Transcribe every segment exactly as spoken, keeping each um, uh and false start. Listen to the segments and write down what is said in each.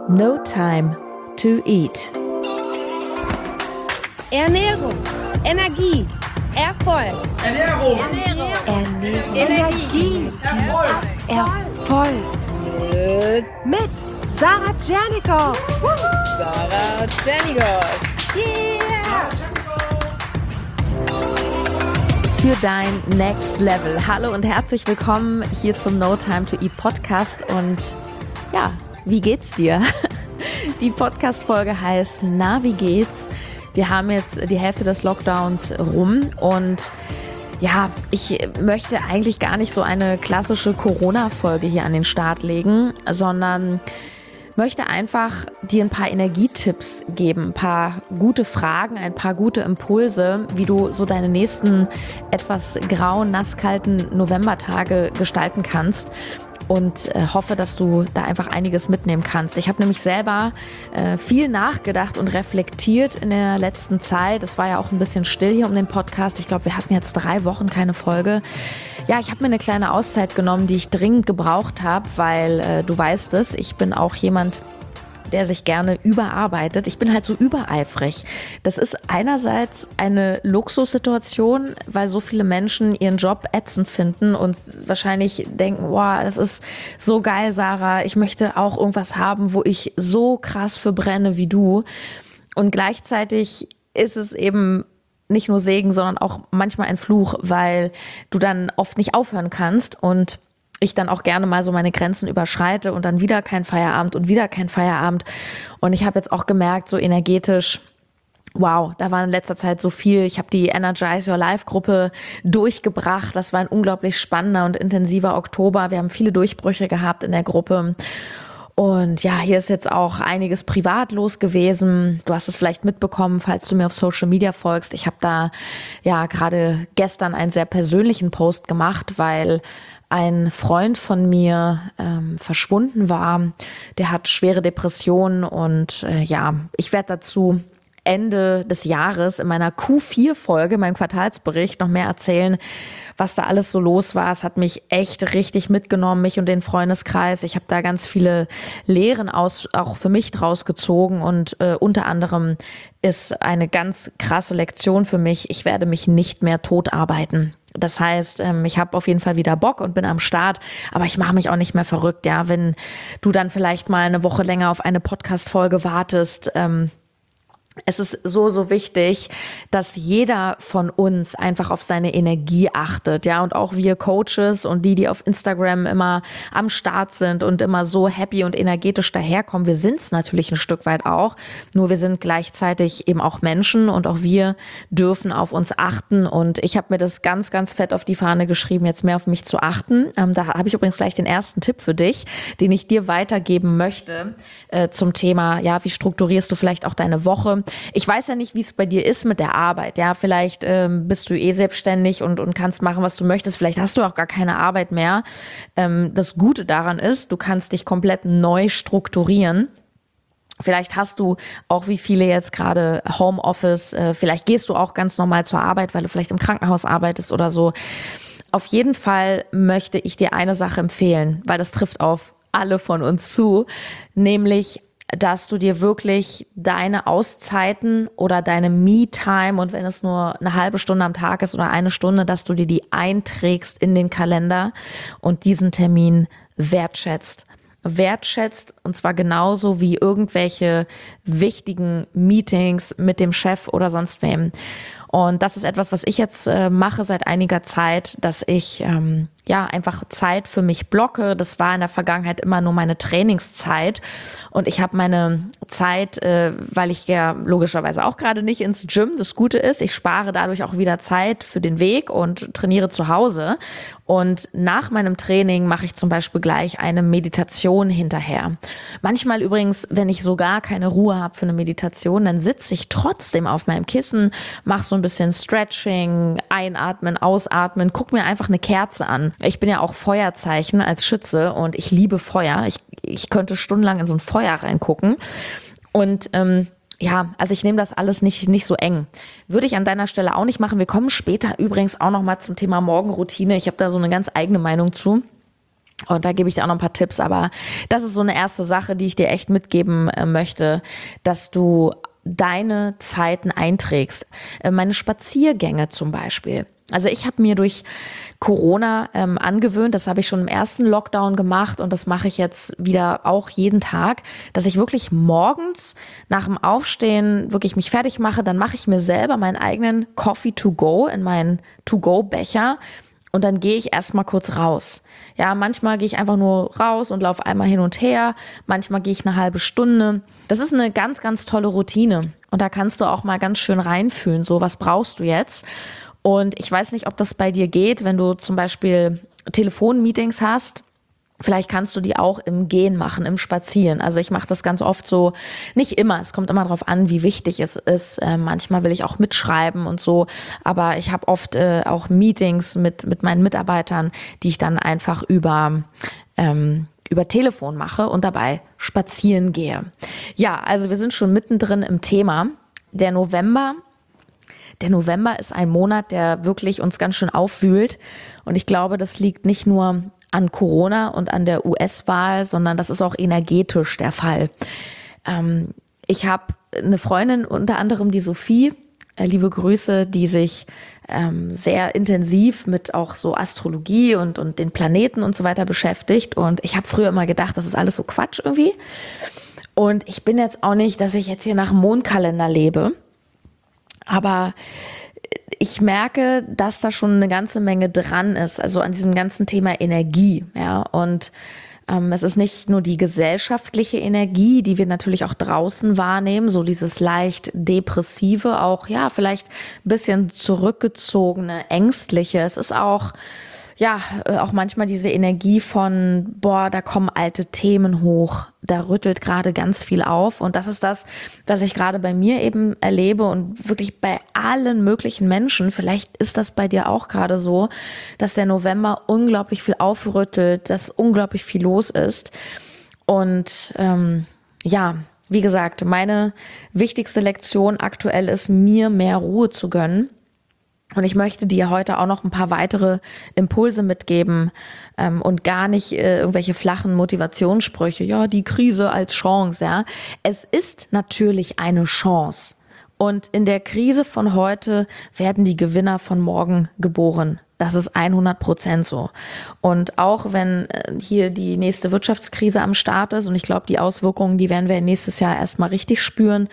No time to eat. Ernährung, Energie, Erfolg. Ernährung. Ernährung. Ernährung. Energie. Erfolg. Erfolg. Mit, Mit Sarah Tschernikow. Sarah Tschernikow. Yeah. Für dein Next Level. Hallo und herzlich willkommen hier zum No Time to Eat Podcast. Und ja, wie geht's dir? Die Podcast-Folge heißt Na, wie geht's? Wir haben jetzt die Hälfte des Lockdowns rum und ja, ich möchte eigentlich gar nicht so eine klassische Corona-Folge hier an den Start legen, sondern möchte einfach dir ein paar Energietipps geben, ein paar gute Fragen, ein paar gute Impulse, wie du so deine nächsten etwas grauen, nasskalten Novembertage gestalten kannst. Und äh, hoffe, dass du da einfach einiges mitnehmen kannst. Ich habe nämlich selber äh, viel nachgedacht und reflektiert in der letzten Zeit. Es war ja auch ein bisschen still hier um den Podcast. Ich glaube, wir hatten jetzt drei Wochen keine Folge. Ja, ich habe mir eine kleine Auszeit genommen, die ich dringend gebraucht habe, weil äh, du weißt es, ich bin auch jemand, der sich gerne überarbeitet. Ich bin halt so übereifrig. Das ist einerseits eine Luxussituation, weil so viele Menschen ihren Job ätzend finden und wahrscheinlich denken, wow, das ist so geil, Sarah, ich möchte auch irgendwas haben, wo ich so krass für brenne wie du. Und gleichzeitig ist es eben nicht nur Segen, sondern auch manchmal ein Fluch, weil du dann oft nicht aufhören kannst und ich dann auch gerne mal so meine Grenzen überschreite und dann wieder kein Feierabend und wieder kein Feierabend. Und ich habe jetzt auch gemerkt, so energetisch, wow, da war in letzter Zeit so viel. Ich habe die Energize Your Life Gruppe durchgebracht. Das war ein unglaublich spannender und intensiver Oktober. Wir haben viele Durchbrüche gehabt in der Gruppe. Und ja, hier ist jetzt auch einiges privat los gewesen. Du hast es vielleicht mitbekommen, falls du mir auf Social Media folgst. Ich habe da ja gerade gestern einen sehr persönlichen Post gemacht, weil ein Freund von mir ähm, verschwunden war. Der hat schwere Depressionen und äh, ja, ich werde dazu Ende des Jahres in meiner Q vier Folge, meinem Quartalsbericht, noch mehr erzählen, was da alles so los war. Es hat mich echt richtig mitgenommen, mich und den Freundeskreis. Ich habe da ganz viele Lehren aus, auch für mich draus gezogen und äh, unter anderem ist eine ganz krasse Lektion für mich: Ich werde mich nicht mehr tot arbeiten. Das heißt, ich habe auf jeden Fall wieder Bock und bin am Start, aber ich mache mich auch nicht mehr verrückt, ja, wenn du dann vielleicht mal eine Woche länger auf eine Podcast-Folge wartest. Ähm, Es ist so, so wichtig, dass jeder von uns einfach auf seine Energie achtet, ja, und auch wir Coaches und die, die auf Instagram immer am Start sind und immer so happy und energetisch daherkommen. Wir sind es natürlich ein Stück weit auch, nur wir sind gleichzeitig eben auch Menschen und auch wir dürfen auf uns achten. Und ich habe mir das ganz, ganz fett auf die Fahne geschrieben, jetzt mehr auf mich zu achten. Ähm, da habe ich übrigens gleich den ersten Tipp für dich, den ich dir weitergeben möchte äh, zum Thema, ja, wie strukturierst du vielleicht auch deine Woche? Ich weiß ja nicht, wie es bei dir ist mit der Arbeit. Ja, vielleicht ähm, bist du eh selbstständig und, und kannst machen, was du möchtest. Vielleicht hast du auch gar keine Arbeit mehr. Ähm, das Gute daran ist, du kannst dich komplett neu strukturieren. Vielleicht hast du auch wie viele jetzt gerade Homeoffice. Äh, vielleicht gehst du auch ganz normal zur Arbeit, weil du vielleicht im Krankenhaus arbeitest oder so. Auf jeden Fall möchte ich dir eine Sache empfehlen, weil das trifft auf alle von uns zu, nämlich dass du dir wirklich deine Auszeiten oder deine Me-Time, und wenn es nur eine halbe Stunde am Tag ist oder eine Stunde, dass du dir die einträgst in den Kalender und diesen Termin wertschätzt. Wertschätzt, und zwar genauso wie irgendwelche wichtigen Meetings mit dem Chef oder sonst wem. Und das ist etwas, was ich jetzt äh, mache seit einiger Zeit, dass ich ähm, ja einfach Zeit für mich blocke. Das war in der Vergangenheit immer nur meine Trainingszeit und ich habe meine Zeit, äh, weil ich ja logischerweise auch gerade nicht ins Gym. Das Gute ist, ich spare dadurch auch wieder Zeit für den Weg und trainiere zu Hause. Und nach meinem Training mache ich zum Beispiel gleich eine Meditation hinterher. Manchmal übrigens, wenn ich so gar keine Ruhe habe für eine Meditation, dann sitze ich trotzdem auf meinem Kissen, mache so ein bisschen Stretching, einatmen, ausatmen, guck mir einfach eine Kerze an. Ich bin ja auch Feuerzeichen als Schütze und ich liebe Feuer. Ich, ich könnte stundenlang in so ein Feuer reingucken. Und ähm, ja, also ich nehme das alles nicht, nicht so eng. Würde ich an deiner Stelle auch nicht machen. Wir kommen später übrigens auch nochmal zum Thema Morgenroutine. Ich habe da so eine ganz eigene Meinung zu. Und da gebe ich dir auch noch ein paar Tipps, aber das ist so eine erste Sache, die ich dir echt mitgeben äh, möchte, dass du deine Zeiten einträgst. Äh, meine Spaziergänge zum Beispiel. Also ich habe mir durch Corona ähm, angewöhnt, das habe ich schon im ersten Lockdown gemacht und das mache ich jetzt wieder auch jeden Tag, dass ich wirklich morgens nach dem Aufstehen wirklich mich fertig mache, dann mache ich mir selber meinen eigenen Coffee to go in meinen To-Go-Becher. Und dann gehe ich erstmal kurz raus. Ja, manchmal gehe ich einfach nur raus und laufe einmal hin und her. Manchmal gehe ich eine halbe Stunde. Das ist eine ganz, ganz tolle Routine. Und da kannst du auch mal ganz schön reinfühlen. So, was brauchst du jetzt? Und ich weiß nicht, ob das bei dir geht, wenn du zum Beispiel Telefonmeetings hast. Vielleicht kannst du die auch im Gehen machen, im Spazieren. Also ich mache das ganz oft so, nicht immer, es kommt immer darauf an, wie wichtig es ist. Äh, manchmal will ich auch mitschreiben und so, aber ich habe oft äh, auch Meetings mit mit meinen Mitarbeitern, die ich dann einfach über ähm, über Telefon mache und dabei spazieren gehe. Ja, also wir sind schon mittendrin im Thema. Der November, der November ist ein Monat, der wirklich uns ganz schön aufwühlt und ich glaube, das liegt nicht nur an Corona und an der U S-Wahl, sondern das ist auch energetisch der Fall. Ähm, ich habe eine Freundin, unter anderem die Sophie, äh, liebe Grüße, die sich ähm, sehr intensiv mit auch so Astrologie und, und den Planeten und so weiter beschäftigt. Und ich habe früher immer gedacht, das ist alles so Quatsch irgendwie. Und ich bin jetzt auch nicht, dass ich jetzt hier nach dem Mondkalender lebe. Aber ich merke, dass da schon eine ganze Menge dran ist, also an diesem ganzen Thema Energie, ja, und ähm, es ist nicht nur die gesellschaftliche Energie, die wir natürlich auch draußen wahrnehmen, so dieses leicht depressive, auch, ja, vielleicht ein bisschen zurückgezogene, ängstliche, es ist auch, ja, auch manchmal diese Energie von, boah, da kommen alte Themen hoch, da rüttelt gerade ganz viel auf und das ist das, was ich gerade bei mir eben erlebe und wirklich bei allen möglichen Menschen, vielleicht ist das bei dir auch gerade so, dass der November unglaublich viel aufrüttelt, dass unglaublich viel los ist und ähm, ja, wie gesagt, meine wichtigste Lektion aktuell ist, mir mehr Ruhe zu gönnen. Und ich möchte dir heute auch noch ein paar weitere Impulse mitgeben ähm, und gar nicht äh, irgendwelche flachen Motivationssprüche. Ja, die Krise als Chance, ja. Es ist natürlich eine Chance. Und in der Krise von heute werden die Gewinner von morgen geboren. Das ist hundert Prozent so. Und auch wenn äh, hier die nächste Wirtschaftskrise am Start ist, und ich glaube, die Auswirkungen, die werden wir nächstes Jahr erstmal richtig spüren,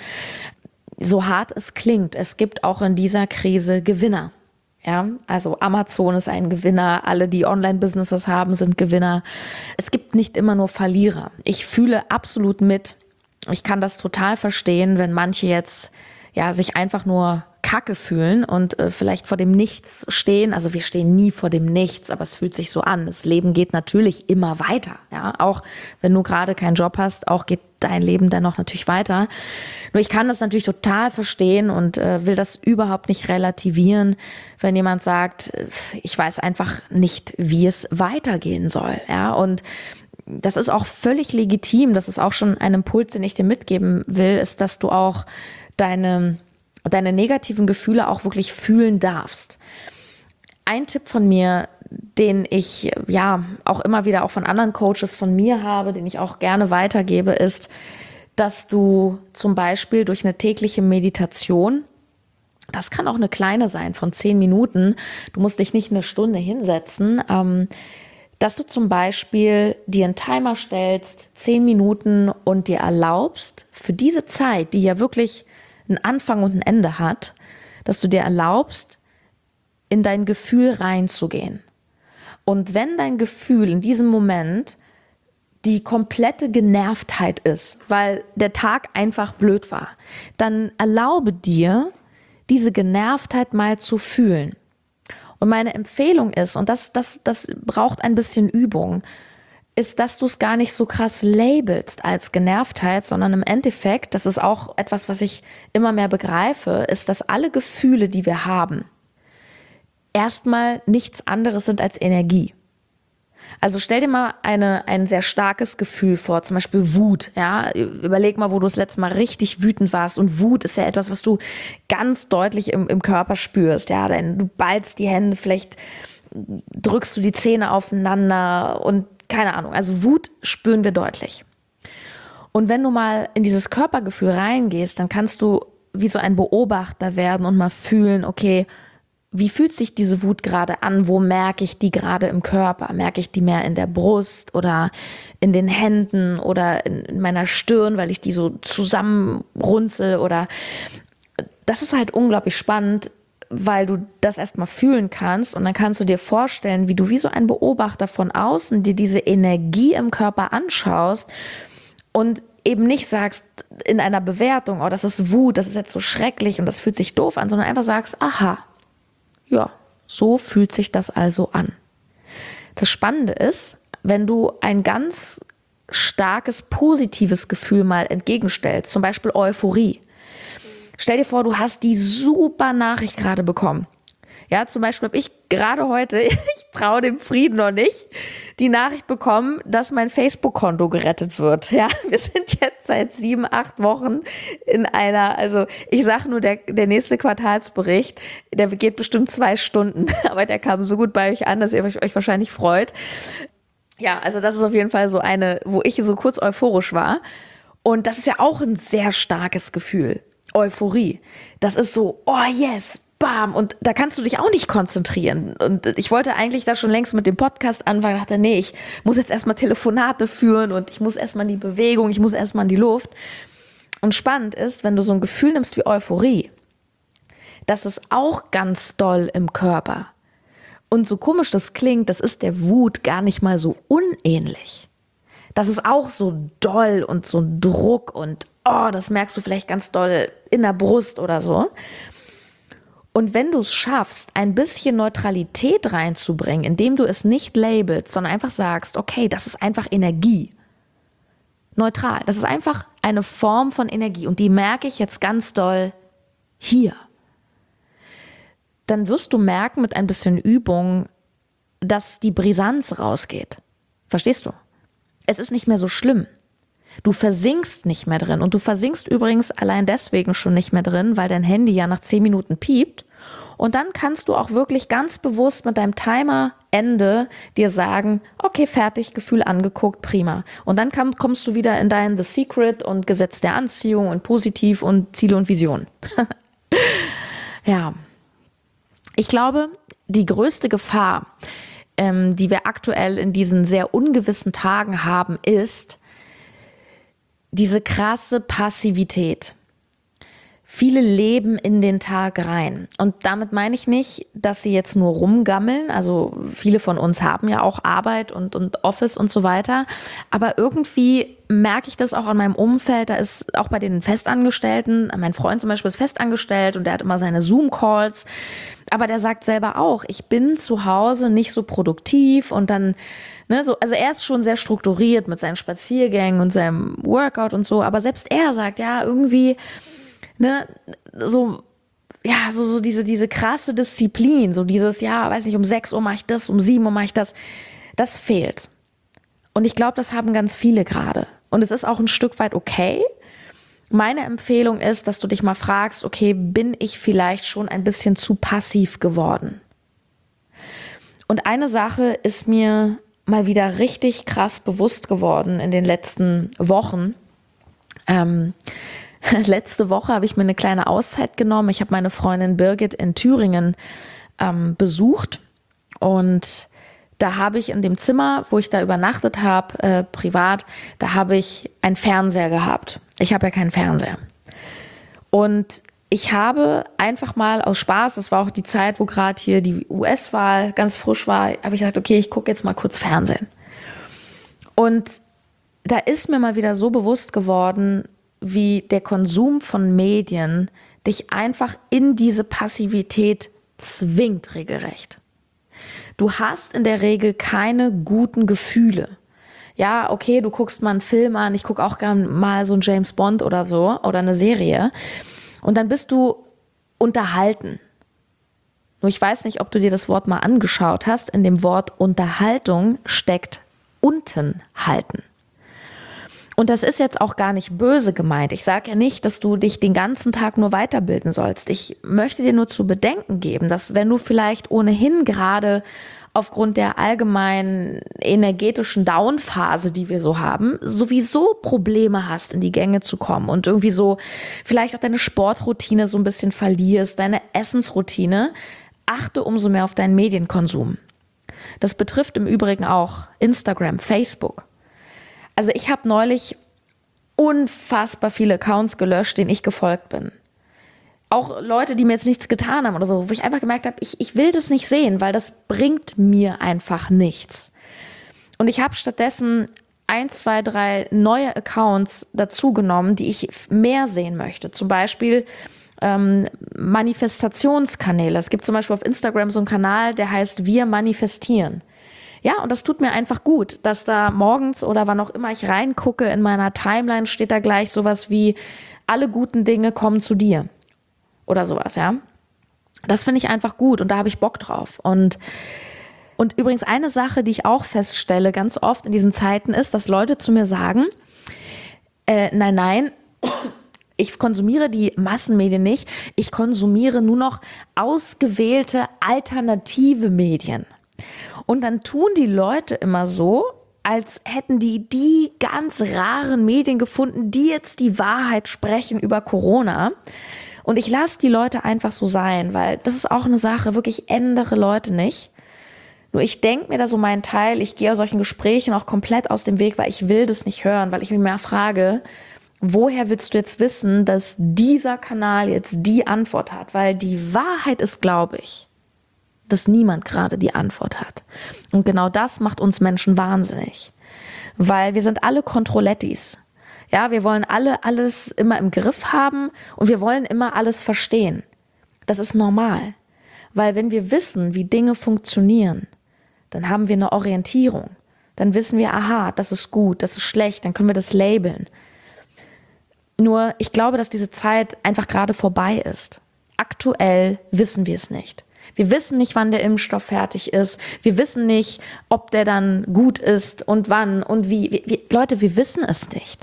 so hart es klingt, es gibt auch in dieser Krise Gewinner. Ja, also Amazon ist ein Gewinner, alle, die Online-Businesses haben, sind Gewinner. Es gibt nicht immer nur Verlierer. Ich fühle absolut mit. Ich kann das total verstehen, wenn manche jetzt ja sich einfach nur Kacke fühlen und äh, vielleicht vor dem Nichts stehen. Also wir stehen nie vor dem Nichts, aber es fühlt sich so an. Das Leben geht natürlich immer weiter. Ja, auch wenn du gerade keinen Job hast, auch geht dein Leben dann noch natürlich weiter. Nur ich kann das natürlich total verstehen und äh, will das überhaupt nicht relativieren, wenn jemand sagt, ich weiß einfach nicht, wie es weitergehen soll. Ja, und das ist auch völlig legitim. Das ist auch schon ein Impuls, den ich dir mitgeben will, ist, dass du auch deine deine negativen Gefühle auch wirklich fühlen darfst. Ein Tipp von mir, den ich ja auch immer wieder auch von anderen Coaches von mir habe, den ich auch gerne weitergebe, ist, dass du zum Beispiel durch eine tägliche Meditation, das kann auch eine kleine sein von zehn Minuten, du musst dich nicht eine Stunde hinsetzen, ähm, dass du zum Beispiel dir einen Timer stellst, zehn Minuten und dir erlaubst, für diese Zeit, die ja wirklich einen Anfang und ein Ende hat, dass du dir erlaubst, in dein Gefühl reinzugehen. Und wenn dein Gefühl in diesem Moment die komplette Genervtheit ist, weil der Tag einfach blöd war, dann erlaube dir, diese Genervtheit mal zu fühlen. Und meine Empfehlung ist, und das, das, das braucht ein bisschen Übung, ist, dass du es gar nicht so krass labelst als Genervtheit, sondern im Endeffekt, das ist auch etwas, was ich immer mehr begreife, ist, dass alle Gefühle, die wir haben, erstmal nichts anderes sind als Energie. Also stell dir mal eine, ein sehr starkes Gefühl vor, zum Beispiel Wut. Ja, überleg mal, wo du das letzte Mal richtig wütend warst. Und Wut ist ja etwas, was du ganz deutlich im, im Körper spürst. Ja, denn du ballst die Hände, vielleicht drückst du die Zähne aufeinander und keine Ahnung, also Wut spüren wir deutlich. Und wenn du mal in dieses Körpergefühl reingehst, dann kannst du wie so ein Beobachter werden und mal fühlen, okay, wie fühlt sich diese Wut gerade an? Wo merke ich die gerade im Körper? Merke ich die mehr in der Brust oder in den Händen oder in, in meiner Stirn, weil ich die so zusammenrunzel? Oder das ist halt unglaublich spannend, weil du das erstmal fühlen kannst und dann kannst du dir vorstellen, wie du wie so ein Beobachter von außen dir diese Energie im Körper anschaust und eben nicht sagst in einer Bewertung, oh, das ist Wut, das ist jetzt so schrecklich und das fühlt sich doof an, sondern einfach sagst, aha, ja, so fühlt sich das also an. Das Spannende ist, wenn du ein ganz starkes, positives Gefühl mal entgegenstellst, zum Beispiel Euphorie. Stell dir vor, du hast die super Nachricht gerade bekommen. Ja, zum Beispiel habe ich gerade heute, ich traue dem Frieden noch nicht, die Nachricht bekommen, dass mein Facebook-Konto gerettet wird. Ja, wir sind jetzt seit sieben, acht Wochen in einer, also ich sage nur, der, der nächste Quartalsbericht, der geht bestimmt zwei Stunden, aber der kam so gut bei euch an, dass ihr euch wahrscheinlich freut. Ja, also das ist auf jeden Fall so eine, wo ich so kurz euphorisch war. Und das ist ja auch ein sehr starkes Gefühl. Euphorie. Das ist so, oh yes, bam. Und da kannst du dich auch nicht konzentrieren. Und ich wollte eigentlich da schon längst mit dem Podcast anfangen. Ich dachte, nee, ich muss jetzt erstmal Telefonate führen und ich muss erstmal in die Bewegung, ich muss erstmal in die Luft. Und spannend ist, wenn du so ein Gefühl nimmst wie Euphorie, das ist auch ganz doll im Körper. Und so komisch das klingt, das ist der Wut gar nicht mal so unähnlich. Das ist auch so doll und so ein Druck und oh, das merkst du vielleicht ganz doll in der Brust oder so. Und wenn du es schaffst, ein bisschen Neutralität reinzubringen, indem du es nicht labelst, sondern einfach sagst, okay, das ist einfach Energie. Neutral. Das ist einfach eine Form von Energie und die merke ich jetzt ganz doll hier. Dann wirst du merken mit ein bisschen Übung, dass die Brisanz rausgeht. Verstehst du? Es ist nicht mehr so schlimm. Du versinkst nicht mehr drin und du versinkst übrigens allein deswegen schon nicht mehr drin, weil dein Handy ja nach zehn Minuten piept und dann kannst du auch wirklich ganz bewusst mit deinem Timerende dir sagen, okay, fertig, Gefühl angeguckt, prima. Und dann kam, kommst du wieder in dein The Secret und Gesetz der Anziehung und Positiv und Ziele und Vision. Ja, ich glaube, die größte Gefahr, ähm, die wir aktuell in diesen sehr ungewissen Tagen haben, ist, diese krasse Passivität. Viele leben in den Tag rein. Und damit meine ich nicht, dass sie jetzt nur rumgammeln. Also viele von uns haben ja auch Arbeit und, und Office und so weiter. Aber irgendwie merke ich das auch an meinem Umfeld. Da ist auch bei den Festangestellten, mein Freund zum Beispiel ist festangestellt und der hat immer seine Zoom-Calls. Aber der sagt selber auch, ich bin zu Hause nicht so produktiv und dann, ne, so, also er ist schon sehr strukturiert mit seinen Spaziergängen und seinem Workout und so. Aber selbst er sagt, ja, irgendwie, ne, so, ja, so, so diese, diese krasse Disziplin, so dieses, ja, weiß nicht, um sechs Uhr mache ich das, um sieben Uhr mache ich das, das fehlt. Und ich glaube, das haben ganz viele gerade. Und es ist auch ein Stück weit okay. Meine Empfehlung ist, dass du dich mal fragst, okay, bin ich vielleicht schon ein bisschen zu passiv geworden? Und eine Sache ist mir mal wieder richtig krass bewusst geworden in den letzten Wochen. Ähm, letzte Woche habe ich mir eine kleine Auszeit genommen. Ich habe meine Freundin Birgit in Thüringen ähm, besucht und da habe ich in dem Zimmer, wo ich da übernachtet habe, äh, privat, da habe ich einen Fernseher gehabt. Ich habe ja keinen Fernseher. Und ich habe einfach mal aus Spaß, das war auch die Zeit, wo gerade hier die U S-Wahl ganz frisch war, habe ich gesagt, okay, ich gucke jetzt mal kurz Fernsehen. Und da ist mir mal wieder so bewusst geworden, wie der Konsum von Medien dich einfach in diese Passivität zwingt, regelrecht. Du hast in der Regel keine guten Gefühle. Ja, okay, du guckst mal einen Film an, ich gucke auch gerne mal so einen James Bond oder so oder eine Serie und dann bist du unterhalten. Nur ich weiß nicht, ob du dir das Wort mal angeschaut hast. In dem Wort Unterhaltung steckt unten halten. Und das ist jetzt auch gar nicht böse gemeint. Ich sage ja nicht, dass du dich den ganzen Tag nur weiterbilden sollst. Ich möchte dir nur zu bedenken geben, dass wenn du vielleicht ohnehin gerade aufgrund der allgemeinen energetischen Downphase, die wir so haben, sowieso Probleme hast, in die Gänge zu kommen und irgendwie so vielleicht auch deine Sportroutine so ein bisschen verlierst, deine Essensroutine, achte umso mehr auf deinen Medienkonsum. Das betrifft im Übrigen auch Instagram, Facebook. Also ich habe neulich unfassbar viele Accounts gelöscht, denen ich gefolgt bin. Auch Leute, die mir jetzt nichts getan haben oder so, wo ich einfach gemerkt habe, ich, ich will das nicht sehen, weil das bringt mir einfach nichts. Und ich habe stattdessen ein, zwei, drei neue Accounts dazugenommen, die ich mehr sehen möchte. Zum Beispiel ähm, Manifestationskanäle. Es gibt zum Beispiel auf Instagram so einen Kanal, der heißt Wir manifestieren. Ja, und das tut mir einfach gut, dass da morgens oder wann auch immer ich reingucke, in meiner Timeline steht da gleich sowas wie alle guten Dinge kommen zu dir. Oder sowas, ja. Das finde ich einfach gut und da habe ich Bock drauf. Und, und übrigens eine Sache, die ich auch feststelle ganz oft in diesen Zeiten ist, dass Leute zu mir sagen, äh, nein, nein, ich konsumiere die Massenmedien nicht, ich konsumiere nur noch ausgewählte alternative Medien. Und dann tun die Leute immer so, als hätten die die ganz raren Medien gefunden, die jetzt die Wahrheit sprechen über Corona. Und ich lasse die Leute einfach so sein, weil das ist auch eine Sache, wirklich ändere Leute nicht. Nur ich denke mir da so meinen Teil, ich gehe aus solchen Gesprächen auch komplett aus dem Weg, weil ich will das nicht hören, weil ich mich mehr frage, woher willst du jetzt wissen, dass dieser Kanal jetzt die Antwort hat? Weil die Wahrheit ist, glaube ich, dass niemand gerade die Antwort hat. Und genau das macht uns Menschen wahnsinnig, weil wir sind alle Kontrollettis. Ja, wir wollen alle alles immer im Griff haben und wir wollen immer alles verstehen. Das ist normal, weil wenn wir wissen, wie Dinge funktionieren, dann haben wir eine Orientierung. Dann wissen wir, aha, das ist gut, das ist schlecht, dann können wir das labeln. Nur ich glaube, dass diese Zeit einfach gerade vorbei ist. Aktuell wissen wir es nicht. Wir wissen nicht, wann der Impfstoff fertig ist. Wir wissen nicht, ob der dann gut ist und wann und wie. Wir, wir, Leute, wir wissen es nicht.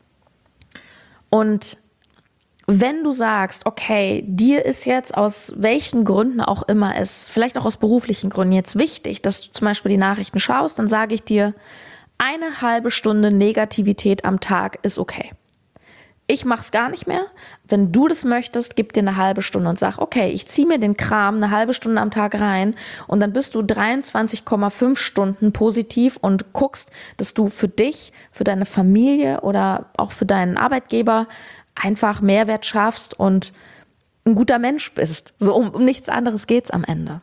Und wenn du sagst, okay, dir ist jetzt aus welchen Gründen auch immer es, vielleicht auch aus beruflichen Gründen jetzt wichtig, dass du zum Beispiel die Nachrichten schaust, dann sage ich dir, eine halbe Stunde Negativität am Tag ist okay. Ich mache es gar nicht mehr. Wenn du das möchtest, gib dir eine halbe Stunde und sag, okay, ich ziehe mir den Kram eine halbe Stunde am Tag rein und dann bist du dreiundzwanzig Komma fünf Stunden positiv und guckst, dass du für dich, für deine Familie oder auch für deinen Arbeitgeber einfach Mehrwert schaffst und ein guter Mensch bist. So um, um nichts anderes geht's am Ende.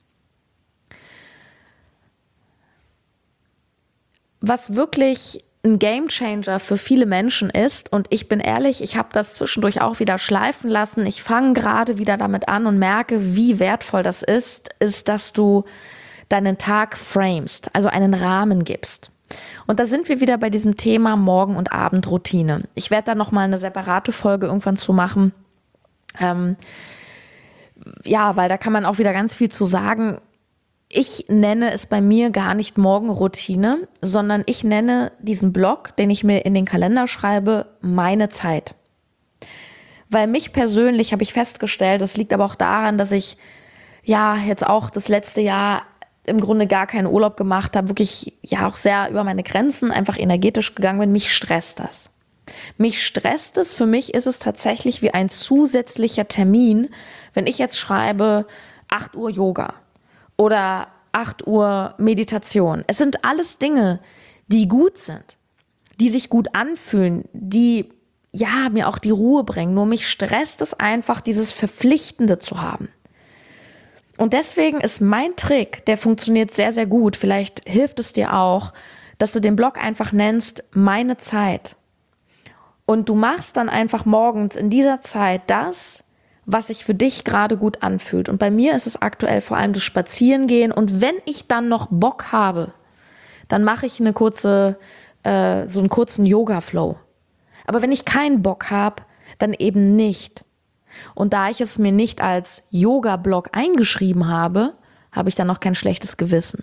Was wirklich ein Gamechanger für viele Menschen ist, und ich bin ehrlich, ich habe das zwischendurch auch wieder schleifen lassen, ich fange gerade wieder damit an und merke, wie wertvoll das ist, ist, dass du deinen Tag framest, also einen Rahmen gibst. Und da sind wir wieder bei diesem Thema Morgen- und Abendroutine. Ich werde da nochmal eine separate Folge irgendwann zu machen. Ähm, ja, weil da kann man auch wieder ganz viel zu sagen. Ich nenne es bei mir gar nicht Morgenroutine, sondern ich nenne diesen Block, den ich mir in den Kalender schreibe, meine Zeit. Weil mich persönlich habe ich festgestellt, das liegt aber auch daran, dass ich ja jetzt auch das letzte Jahr im Grunde gar keinen Urlaub gemacht habe, wirklich ja auch sehr über meine Grenzen einfach energetisch gegangen bin. Mich stresst das. Mich stresst es, für mich ist es tatsächlich wie ein zusätzlicher Termin, wenn ich jetzt schreibe acht Uhr Yoga oder acht Uhr Meditation. Es sind alles Dinge, die gut sind, die sich gut anfühlen, die ja mir auch die Ruhe bringen. Nur mich stresst es einfach, dieses Verpflichtende zu haben. Und deswegen ist mein Trick, der funktioniert sehr, sehr gut. Vielleicht hilft es dir auch, dass du den Blog einfach nennst, meine Zeit. Und du machst dann einfach morgens in dieser Zeit das, was sich für dich gerade gut anfühlt. Und bei mir ist es aktuell vor allem das Spazierengehen. Und wenn ich dann noch Bock habe, dann mache ich eine kurze, äh, so einen kurzen Yoga-Flow. Aber wenn ich keinen Bock habe, dann eben nicht. Und da ich es mir nicht als Yoga-Blog eingeschrieben habe, habe ich dann noch kein schlechtes Gewissen.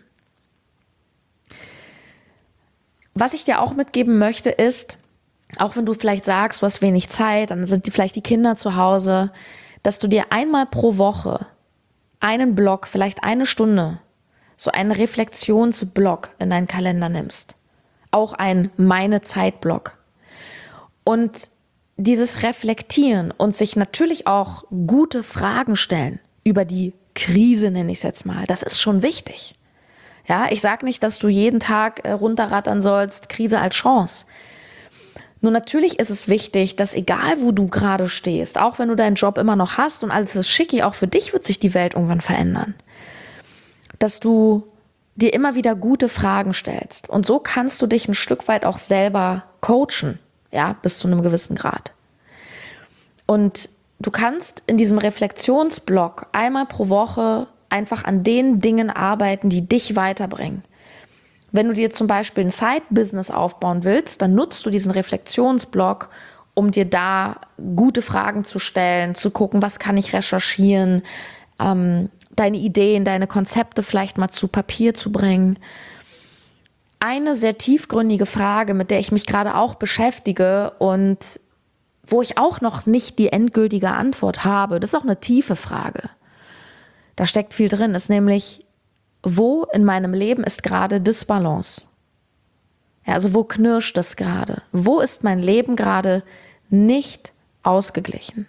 Was ich dir auch mitgeben möchte ist, auch wenn du vielleicht sagst, du hast wenig Zeit, dann sind die, vielleicht die Kinder zu Hause, dass du dir einmal pro Woche einen Block, vielleicht eine Stunde, so einen Reflexionsblock in deinen Kalender nimmst. Auch ein Meine-Zeit-Block. Und dieses Reflektieren und sich natürlich auch gute Fragen stellen über die Krise, nenne ich es jetzt mal, das ist schon wichtig. Ja, ich sage nicht, dass du jeden Tag äh, runterrattern sollst, Krise als Chance. Nur natürlich ist es wichtig, dass egal wo du gerade stehst, auch wenn du deinen Job immer noch hast und alles ist schicki, auch für dich wird sich die Welt irgendwann verändern, dass du dir immer wieder gute Fragen stellst. Und so kannst du dich ein Stück weit auch selber coachen, ja, bis zu einem gewissen Grad. Und du kannst in diesem Reflexionsblock einmal pro Woche einfach an den Dingen arbeiten, die dich weiterbringen. Wenn du dir zum Beispiel ein Side-Business aufbauen willst, dann nutzt du diesen Reflexionsblock, um dir da gute Fragen zu stellen, zu gucken, was kann ich recherchieren, ähm, deine Ideen, deine Konzepte vielleicht mal zu Papier zu bringen. Eine sehr tiefgründige Frage, mit der ich mich gerade auch beschäftige und wo ich auch noch nicht die endgültige Antwort habe, das ist auch eine tiefe Frage. Da steckt viel drin, ist nämlich, wo in meinem Leben ist gerade Disbalance? Ja, also wo knirscht es gerade? Wo ist mein Leben gerade nicht ausgeglichen?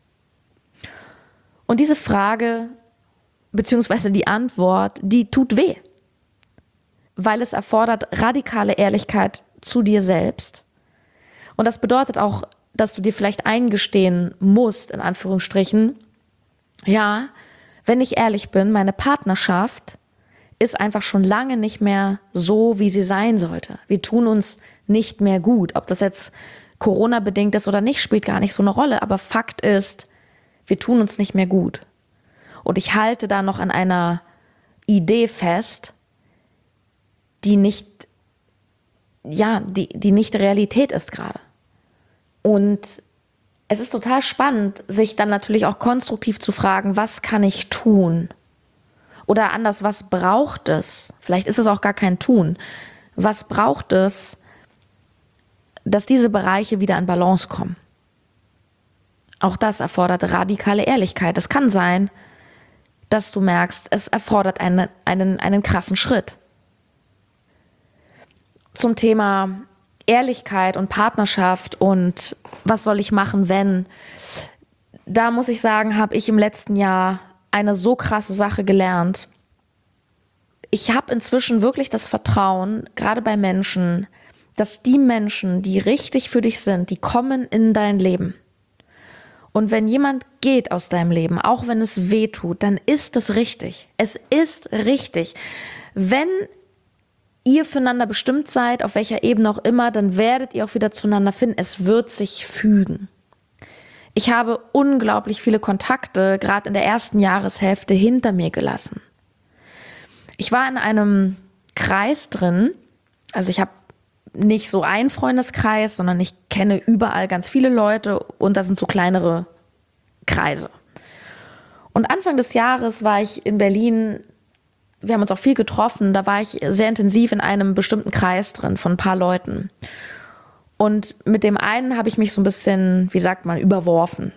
Und diese Frage, beziehungsweise die Antwort, die tut weh. Weil es erfordert radikale Ehrlichkeit zu dir selbst. Und das bedeutet auch, dass du dir vielleicht eingestehen musst, in Anführungsstrichen, ja, wenn ich ehrlich bin, meine Partnerschaft ist einfach schon lange nicht mehr so, wie sie sein sollte. Wir tun uns nicht mehr gut. Ob das jetzt Corona-bedingt ist oder nicht, spielt gar nicht so eine Rolle. Aber Fakt ist, wir tun uns nicht mehr gut. Und ich halte da noch an einer Idee fest, die nicht, ja, die, die nicht Realität ist gerade. Und es ist total spannend, sich dann natürlich auch konstruktiv zu fragen, was kann ich tun? Oder anders, was braucht es? Vielleicht ist es auch gar kein Tun. Was braucht es, dass diese Bereiche wieder in Balance kommen? Auch das erfordert radikale Ehrlichkeit. Es kann sein, dass du merkst, es erfordert einen, einen, einen krassen Schritt. Zum Thema Ehrlichkeit und Partnerschaft und was soll ich machen, wenn? Da muss ich sagen, habe ich im letzten Jahr eine so krasse Sache gelernt. Ich habe inzwischen wirklich das Vertrauen, gerade bei Menschen, dass die Menschen, die richtig für dich sind, die kommen in dein Leben. Und wenn jemand geht aus deinem Leben, auch wenn es weh tut, dann ist es richtig. Es ist richtig. Wenn ihr füreinander bestimmt seid, auf welcher Ebene auch immer, dann werdet ihr auch wieder zueinander finden. Es wird sich fügen. Ich habe unglaublich viele Kontakte, gerade in der ersten Jahreshälfte, hinter mir gelassen. Ich war in einem Kreis drin, also ich habe nicht so einen Freundeskreis, sondern ich kenne überall ganz viele Leute und das sind so kleinere Kreise. Und Anfang des Jahres war ich in Berlin, wir haben uns auch viel getroffen, da war ich sehr intensiv in einem bestimmten Kreis drin von ein paar Leuten. Und mit dem einen habe ich mich so ein bisschen, wie sagt man, überworfen.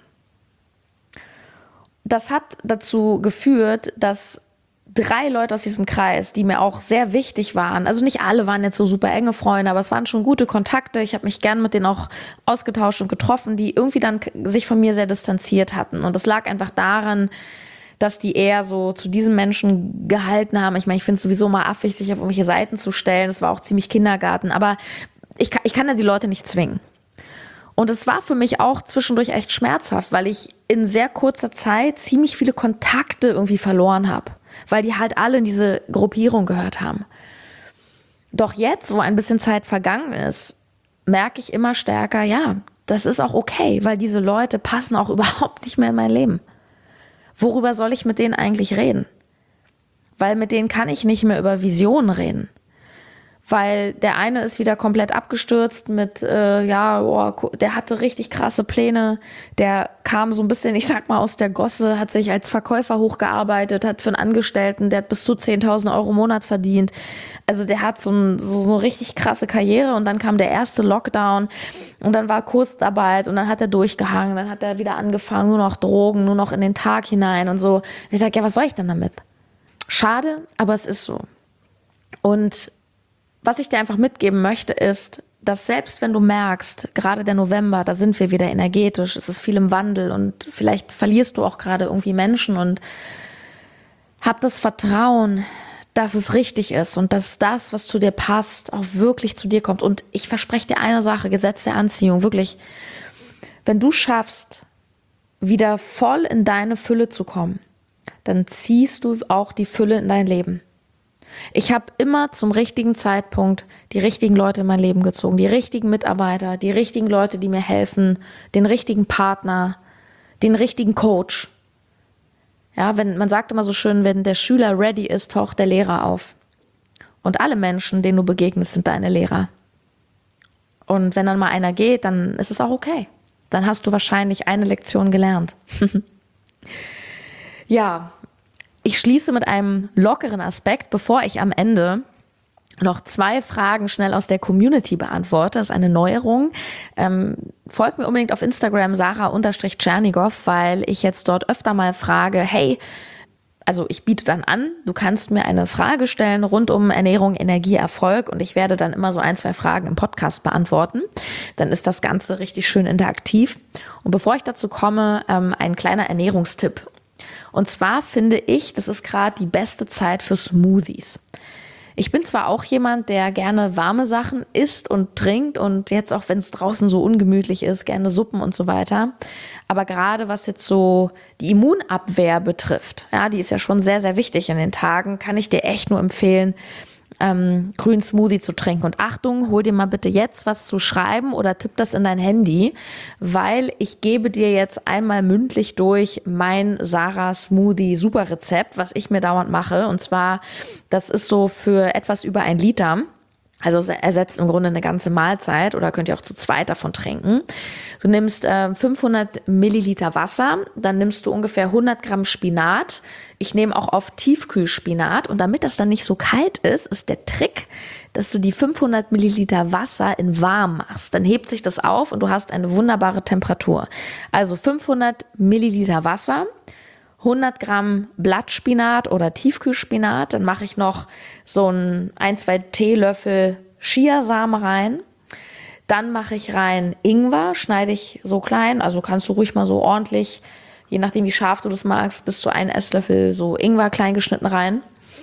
Das hat dazu geführt, dass drei Leute aus diesem Kreis, die mir auch sehr wichtig waren, also nicht alle waren jetzt so super enge Freunde, aber es waren schon gute Kontakte, ich habe mich gern mit denen auch ausgetauscht und getroffen, die irgendwie dann sich von mir sehr distanziert hatten. Und das lag einfach daran, dass die eher so zu diesen Menschen gehalten haben. Ich meine, ich finde es sowieso mal affig, sich auf irgendwelche Seiten zu stellen. Das war auch ziemlich Kindergarten, aber ich kann, ich kann ja die Leute nicht zwingen. Und es war für mich auch zwischendurch echt schmerzhaft, weil ich in sehr kurzer Zeit ziemlich viele Kontakte irgendwie verloren habe, weil die halt alle in diese Gruppierung gehört haben. Doch jetzt, wo ein bisschen Zeit vergangen ist, merke ich immer stärker, ja, das ist auch okay, weil diese Leute passen auch überhaupt nicht mehr in mein Leben. Worüber soll ich mit denen eigentlich reden? Weil mit denen kann ich nicht mehr über Visionen reden. Weil der eine ist wieder komplett abgestürzt mit, äh, ja, oh, der hatte richtig krasse Pläne, der kam so ein bisschen, ich sag mal, aus der Gosse, hat sich als Verkäufer hochgearbeitet, hat für einen Angestellten, der hat bis zu zehntausend Euro im Monat verdient. Also der hat so, ein, so, so eine richtig krasse Karriere und dann kam der erste Lockdown und dann war Kurzarbeit und dann hat er durchgehangen, dann hat er wieder angefangen, nur noch Drogen, nur noch in den Tag hinein und so. Ich sag, ja, was soll ich denn damit? Schade, aber es ist so. Und was ich dir einfach mitgeben möchte, ist, dass selbst wenn du merkst, gerade der November, da sind wir wieder energetisch, es ist viel im Wandel und vielleicht verlierst du auch gerade irgendwie Menschen und hab das Vertrauen, dass es richtig ist und dass das, was zu dir passt, auch wirklich zu dir kommt. Und ich verspreche dir eine Sache, Gesetz der Anziehung, wirklich, wenn du schaffst, wieder voll in deine Fülle zu kommen, dann ziehst du auch die Fülle in dein Leben. Ich habe immer zum richtigen Zeitpunkt die richtigen Leute in mein Leben gezogen, die richtigen Mitarbeiter, die richtigen Leute, die mir helfen, den richtigen Partner, den richtigen Coach. Ja, wenn, man sagt immer so schön, wenn der Schüler ready ist, taucht der Lehrer auf. Und alle Menschen, denen du begegnest, sind deine Lehrer. Und wenn dann mal einer geht, dann ist es auch okay. Dann hast du wahrscheinlich eine Lektion gelernt. Ja, ich schließe mit einem lockeren Aspekt, bevor ich am Ende noch zwei Fragen schnell aus der Community beantworte. Das ist eine Neuerung. Ähm, folgt mir unbedingt auf Instagram Sarah-Tschernigow, weil ich jetzt dort öfter mal frage, hey, also ich biete dann an, du kannst mir eine Frage stellen rund um Ernährung, Energie, Erfolg und ich werde dann immer so ein, zwei Fragen im Podcast beantworten. Dann ist das Ganze richtig schön interaktiv. Und bevor ich dazu komme, ähm, ein kleiner Ernährungstipp. Und zwar finde ich, das ist gerade die beste Zeit für Smoothies. Ich bin zwar auch jemand, der gerne warme Sachen isst und trinkt und jetzt auch, wenn es draußen so ungemütlich ist, gerne Suppen und so weiter. Aber gerade was jetzt so die Immunabwehr betrifft, ja, die ist ja schon sehr, sehr wichtig in den Tagen, kann ich dir echt nur empfehlen, ähm, grünen Smoothie zu trinken. Und Achtung, hol dir mal bitte jetzt was zu schreiben oder tipp das in dein Handy, weil ich gebe dir jetzt einmal mündlich durch mein Sarah Smoothie Superrezept, was ich mir dauernd mache. Und zwar, das ist so für etwas über ein Liter. Also es ersetzt im Grunde eine ganze Mahlzeit oder könnt ihr auch zu zweit davon trinken. Du nimmst äh, fünfhundert Milliliter Wasser, dann nimmst du ungefähr hundert Gramm Spinat. Ich nehme auch auf Tiefkühlspinat und damit das dann nicht so kalt ist, ist der Trick, dass du die fünfhundert Milliliter Wasser in warm machst. Dann hebt sich das auf und du hast eine wunderbare Temperatur. Also fünfhundert Milliliter Wasser, hundert Gramm Blattspinat oder Tiefkühlspinat, dann mache ich noch so ein, ein, zwei Teelöffel Chiasamen rein. Dann mache ich rein Ingwer, schneide ich so klein, also kannst du ruhig mal so ordentlich, je nachdem wie scharf du das magst, bis zu einen Esslöffel so Ingwer klein geschnitten rein.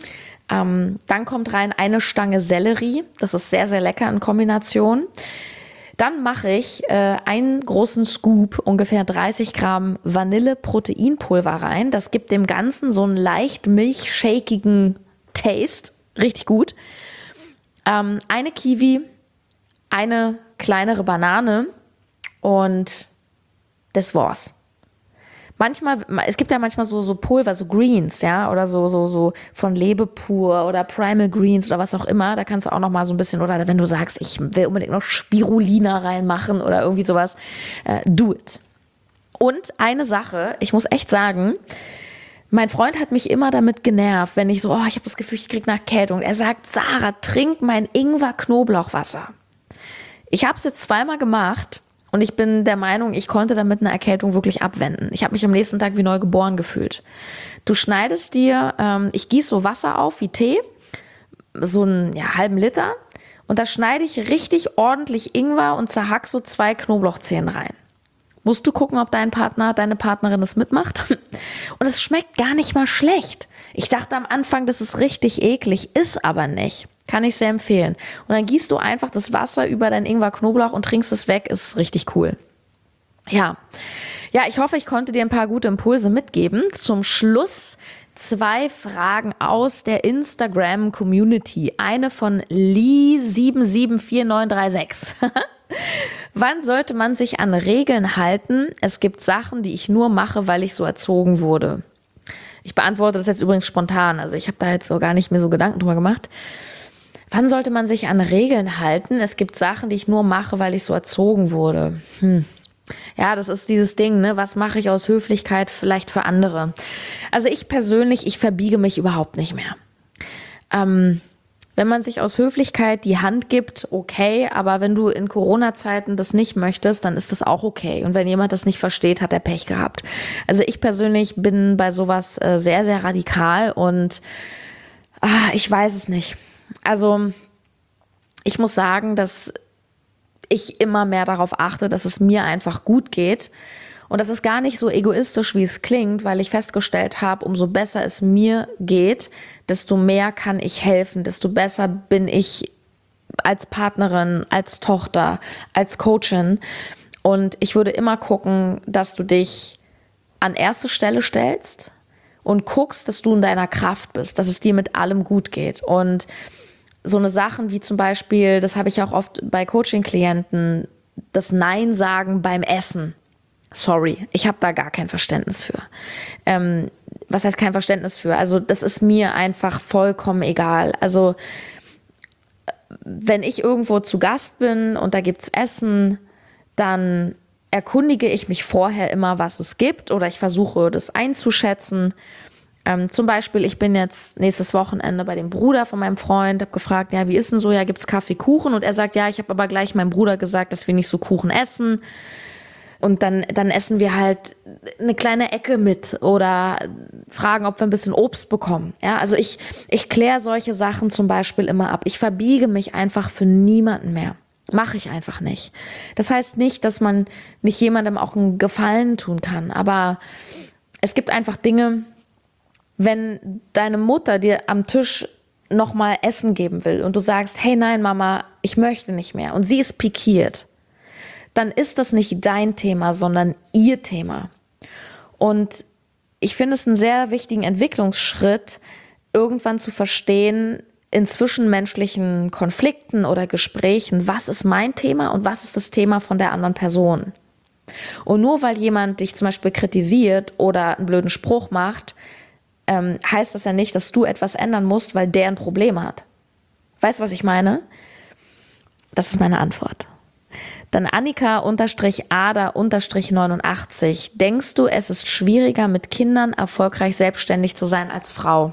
Ähm, dann kommt rein eine Stange Sellerie, das ist sehr, sehr lecker in Kombination. Dann mache ich äh, einen großen Scoop, ungefähr dreißig Gramm Vanille-Proteinpulver rein. Das gibt dem Ganzen so einen leicht milchshakigen Taste. Richtig gut. Ähm, eine Kiwi, eine kleinere Banane und das war's. Manchmal, es gibt ja manchmal so, so Pulver, so Greens, ja, oder so, so, so von Lebepur oder Primal Greens oder was auch immer. Da kannst du auch noch mal so ein bisschen, oder wenn du sagst, ich will unbedingt noch Spirulina reinmachen oder irgendwie sowas, äh, do it. Und eine Sache, ich muss echt sagen, mein Freund hat mich immer damit genervt, wenn ich so, oh, ich habe das Gefühl, ich kriege eine Erkältung. Er sagt, Sarah, trink mein Ingwer-Knoblauchwasser. Ich habe es jetzt zweimal gemacht. Und ich bin der Meinung, ich konnte damit eine Erkältung wirklich abwenden. Ich habe mich am nächsten Tag wie neu geboren gefühlt. Du schneidest dir, ähm, ich gieße so Wasser auf wie Tee, so einen ja, halben Liter. Und da schneide ich richtig ordentlich Ingwer und zerhack so zwei Knoblauchzehen rein. Musst du gucken, ob dein Partner, deine Partnerin das mitmacht. Und es schmeckt gar nicht mal schlecht. Ich dachte am Anfang, das ist richtig eklig, ist aber nicht. Kann ich sehr empfehlen. Und dann gießt du einfach das Wasser über dein Ingwer-Knoblauch und trinkst es weg. Ist richtig cool. Ja. Ja, ich hoffe, ich konnte dir ein paar gute Impulse mitgeben. Zum Schluss zwei Fragen aus der Instagram-Community. Eine von Lee sieben sieben vier neun drei sechs. Wann sollte man sich an Regeln halten? Es gibt Sachen, die ich nur mache, weil ich so erzogen wurde. Ich beantworte das jetzt übrigens spontan. Also ich habe da jetzt so gar nicht mehr so Gedanken drüber gemacht. Wann sollte man sich an Regeln halten? Es gibt Sachen, die ich nur mache, weil ich so erzogen wurde. Hm. Ja, das ist dieses Ding, ne? Was mache ich aus Höflichkeit vielleicht für andere? Also ich persönlich, ich verbiege mich überhaupt nicht mehr. Ähm, Wenn man sich aus Höflichkeit die Hand gibt, okay, aber wenn du in Corona-Zeiten das nicht möchtest, dann ist das auch okay. Und wenn jemand das nicht versteht, hat er Pech gehabt. Also ich persönlich bin bei sowas äh, sehr, sehr radikal und ah, ich weiß es nicht. Also ich muss sagen, dass ich immer mehr darauf achte, dass es mir einfach gut geht. Und das ist gar nicht so egoistisch, wie es klingt, weil ich festgestellt habe, umso besser es mir geht, desto mehr kann ich helfen, desto besser bin ich als Partnerin, als Tochter, als Coachin. Und ich würde immer gucken, dass du dich an erste Stelle stellst und guckst, dass du in deiner Kraft bist, dass es dir mit allem gut geht. Und so eine Sachen wie zum Beispiel, das habe ich auch oft bei Coaching-Klienten, das Nein sagen beim Essen. Sorry, ich habe da gar kein Verständnis für. Ähm, was heißt kein Verständnis für? Also das ist mir einfach vollkommen egal. Also wenn ich irgendwo zu Gast bin und da gibt's Essen, dann erkundige ich mich vorher immer, was es gibt, oder ich versuche das einzuschätzen. Ähm, zum Beispiel, ich bin jetzt nächstes Wochenende bei dem Bruder von meinem Freund, habe gefragt, ja, wie ist denn so? Ja, gibt's Kaffee, Kuchen? Und er sagt, ja, ich habe aber gleich meinem Bruder gesagt, dass wir nicht so Kuchen essen. Und dann, dann essen wir halt eine kleine Ecke mit oder fragen, ob wir ein bisschen Obst bekommen. Ja, also ich, ich kläre solche Sachen zum Beispiel immer ab. Ich verbiege mich einfach für niemanden mehr. Mache ich einfach nicht. Das heißt nicht, dass man nicht jemandem auch einen Gefallen tun kann. Aber es gibt einfach Dinge, wenn deine Mutter dir am Tisch nochmal Essen geben will und du sagst, hey, nein, Mama, ich möchte nicht mehr. Und sie ist pikiert. Dann ist das nicht dein Thema, sondern ihr Thema. Und ich finde es einen sehr wichtigen Entwicklungsschritt, irgendwann zu verstehen, in zwischenmenschlichen Konflikten oder Gesprächen, was ist mein Thema und was ist das Thema von der anderen Person. Und nur weil jemand dich zum Beispiel kritisiert oder einen blöden Spruch macht, ähm, heißt das ja nicht, dass du etwas ändern musst, weil der ein Problem hat. Weißt du, was ich meine? Das ist meine Antwort. Dann Annika-Ada-neunundachtzig. Denkst du, es ist schwieriger, mit Kindern erfolgreich selbstständig zu sein als Frau?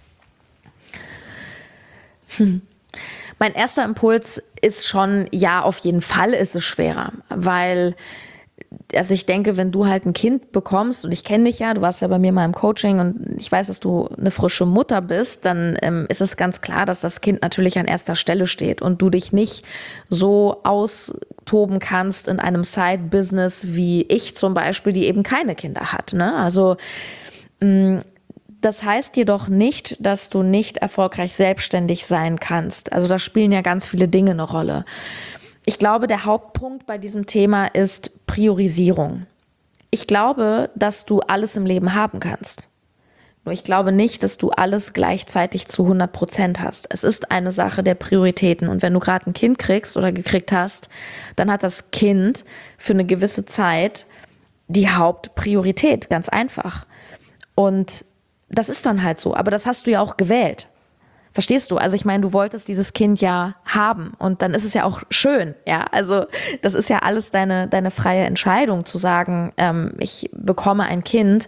Hm. Mein erster Impuls ist schon, ja, auf jeden Fall ist es schwerer, weil, also ich denke, wenn du halt ein Kind bekommst, und ich kenne dich ja, du warst ja bei mir mal im Coaching und ich weiß, dass du eine frische Mutter bist, dann ähm, ist es ganz klar, dass das Kind natürlich an erster Stelle steht und du dich nicht so austoben kannst in einem Side-Business wie ich zum Beispiel, die eben keine Kinder hat, ne? Also mh, das heißt jedoch nicht, dass du nicht erfolgreich selbstständig sein kannst. Also da spielen ja ganz viele Dinge eine Rolle. Ich glaube, der Hauptpunkt bei diesem Thema ist Priorisierung. Ich glaube, dass du alles im Leben haben kannst. Nur ich glaube nicht, dass du alles gleichzeitig zu hundert Prozent hast. Es ist eine Sache der Prioritäten. Und wenn du gerade ein Kind kriegst oder gekriegt hast, dann hat das Kind für eine gewisse Zeit die Hauptpriorität, ganz einfach. Und das ist dann halt so. Aber das hast du ja auch gewählt. Verstehst du? Also ich meine, du wolltest dieses Kind ja haben und dann ist es ja auch schön, ja. Also das ist ja alles deine deine freie Entscheidung zu sagen, ähm, ich bekomme ein Kind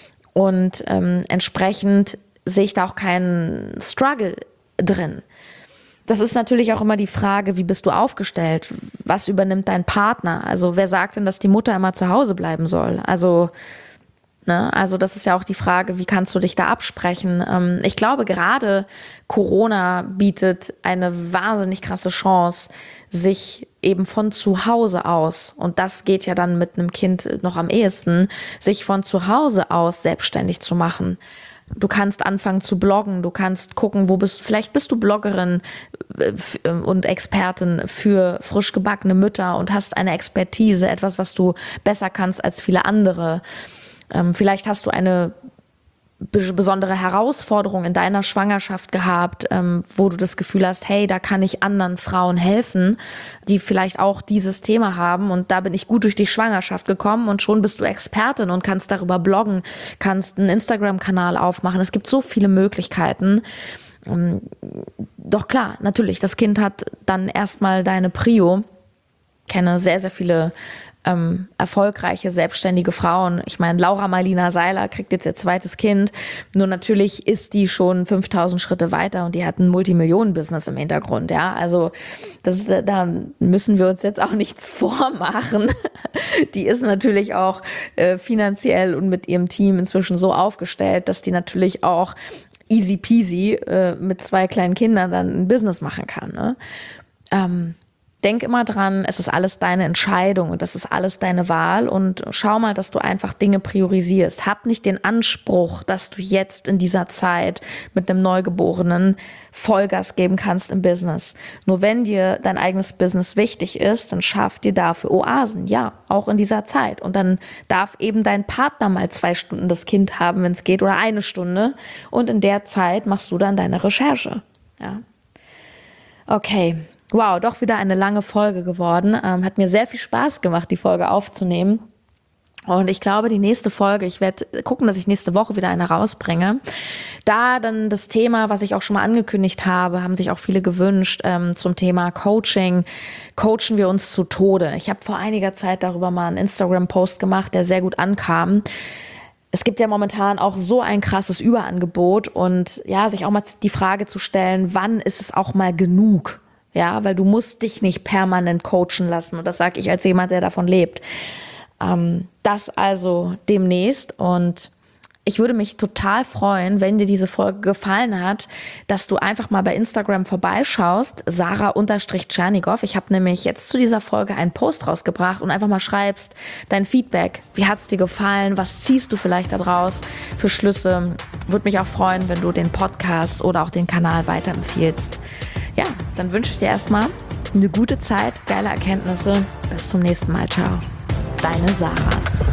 und ähm, entsprechend sehe ich da auch keinen Struggle drin. Das ist natürlich auch immer die Frage, wie bist du aufgestellt? Was übernimmt dein Partner? Also wer sagt denn, dass die Mutter immer zu Hause bleiben soll? Also Ne? Also das ist ja auch die Frage, wie kannst du dich da absprechen? Ähm, ich glaube, gerade Corona bietet eine wahnsinnig krasse Chance, sich eben von zu Hause aus, und das geht ja dann mit einem Kind noch am ehesten, sich von zu Hause aus selbstständig zu machen. Du kannst anfangen zu bloggen, du kannst gucken, wo bist, vielleicht bist du Bloggerin und Expertin für frisch gebackene Mütter und hast eine Expertise, etwas, was du besser kannst als viele andere. Ähm, vielleicht hast du eine be- besondere Herausforderung in deiner Schwangerschaft gehabt, ähm, wo du das Gefühl hast, hey, da kann ich anderen Frauen helfen, die vielleicht auch dieses Thema haben, und da bin ich gut durch die Schwangerschaft gekommen und schon bist du Expertin und kannst darüber bloggen, kannst einen Instagram-Kanal aufmachen. Es gibt so viele Möglichkeiten. Ähm, doch klar, natürlich, das Kind hat dann erstmal deine Prio. Ich kenne sehr, sehr viele ähm, erfolgreiche, selbstständige Frauen. Ich meine, Laura Marlina Seiler kriegt jetzt ihr zweites Kind. Nur natürlich ist die schon fünftausend Schritte weiter und die hat ein Multimillionen-Business im Hintergrund. Ja, also das ist, da müssen wir uns jetzt auch nichts vormachen. Die ist natürlich auch äh, finanziell und mit ihrem Team inzwischen so aufgestellt, dass die natürlich auch easy peasy äh, mit zwei kleinen Kindern dann ein Business machen kann. Ne? Ähm, denk immer dran, es ist alles deine Entscheidung und das ist alles deine Wahl und schau mal, dass du einfach Dinge priorisierst. Hab nicht den Anspruch, dass du jetzt in dieser Zeit mit einem Neugeborenen Vollgas geben kannst im Business. Nur wenn dir dein eigenes Business wichtig ist, dann schaff dir dafür Oasen, ja, auch in dieser Zeit. Und dann darf eben dein Partner mal zwei Stunden das Kind haben, wenn es geht, oder eine Stunde. Und in der Zeit machst du dann deine Recherche. Ja. Okay. Wow, doch wieder eine lange Folge geworden. Ähm, hat mir sehr viel Spaß gemacht, die Folge aufzunehmen. Und ich glaube, die nächste Folge, ich werde gucken, dass ich nächste Woche wieder eine rausbringe. Da dann das Thema, was ich auch schon mal angekündigt habe, haben sich auch viele gewünscht, ähm, zum Thema Coaching. Coachen wir uns zu Tode. Ich habe vor einiger Zeit darüber mal einen Instagram-Post gemacht, der sehr gut ankam. Es gibt ja momentan auch so ein krasses Überangebot und ja, sich auch mal die Frage zu stellen, wann ist es auch mal genug? Ja, weil du musst dich nicht permanent coachen lassen. Und das sage ich als jemand, der davon lebt. Ähm, das also demnächst. Und ich würde mich total freuen, wenn dir diese Folge gefallen hat, dass du einfach mal bei Instagram vorbeischaust, Sarah-Tschernigow. Ich habe nämlich jetzt zu dieser Folge einen Post rausgebracht und einfach mal schreibst dein Feedback. Wie hat's dir gefallen? Was ziehst du vielleicht daraus für Schlüsse? Würde mich auch freuen, wenn du den Podcast oder auch den Kanal weiterempfiehlst. Ja, dann wünsche ich dir erstmal eine gute Zeit, geile Erkenntnisse. Bis zum nächsten Mal. Ciao. Deine Sarah.